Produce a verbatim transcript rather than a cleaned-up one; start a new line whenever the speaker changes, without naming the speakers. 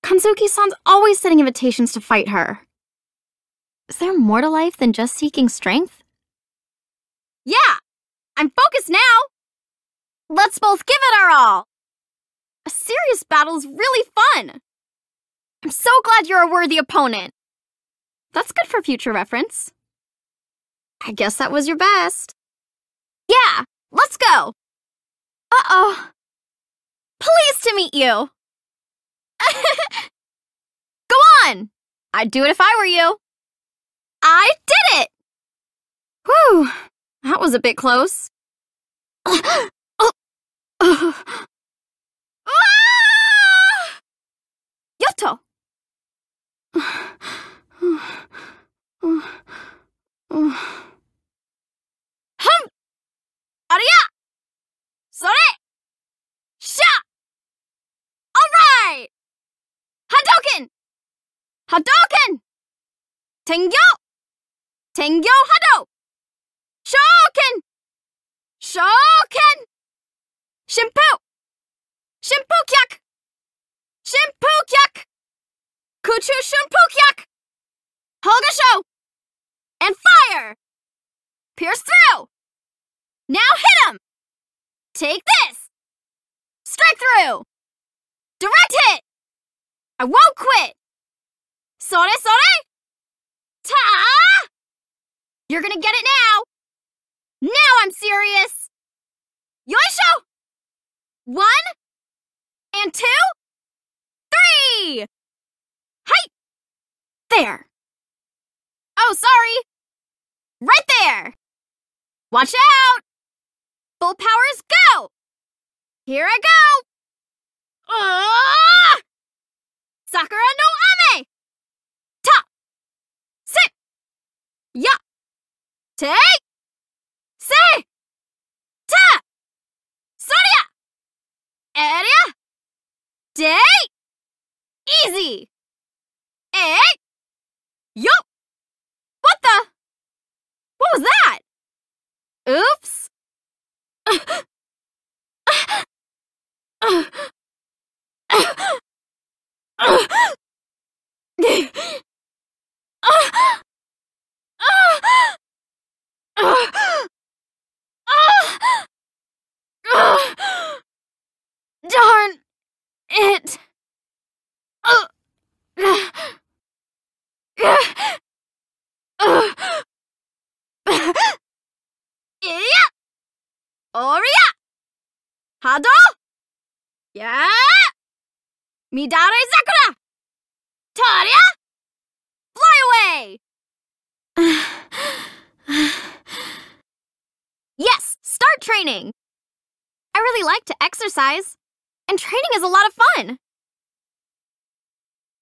Kanzuki-san's always sending invitations to fight her. Is there more to life than just seeking strength? Yeah! I'm focused now! Let's both give it our all! A serious battle is really fun! I'm so glad you're a worthy opponent. That's good for future reference. I guess that was your best. Yeah, let's go! Uh-oh. Pleased to meet you! Go on! I'd do it if I were you. I did it! Whew, that was a bit close. Oh. Ah! Yoto! Hum! Aria! Sore! Sha! Alright! Hadouken! Hadouken! Tengyo! Tengyo Hado! Shoken! Shoken! Shimpu! Shimpukyak! Shimpukyak! Kuchu Shimpukyak! Hogasho! And fire! Pierce through! Now hit him! Take this! Strike through! Direct hit! I won't quit! Sore sore! Ta! You're gonna get it now! Now I'm serious! Yoisho! One, and two, three! Hi! There! Oh, sorry! Right there! Watch out! Full powers, go! Here I go! Ah! Sakura no Ame! Ta! Sit! Ya! Take! Say! Ta! Soria! Area! Day! Easy! Eh! Yo! What the? What was that? Oops! Darn it! Oria! Hado! Yeah! Midare Sakura! Taria! Fly away! Yes, start training! I really like to exercise, and training is a lot of fun.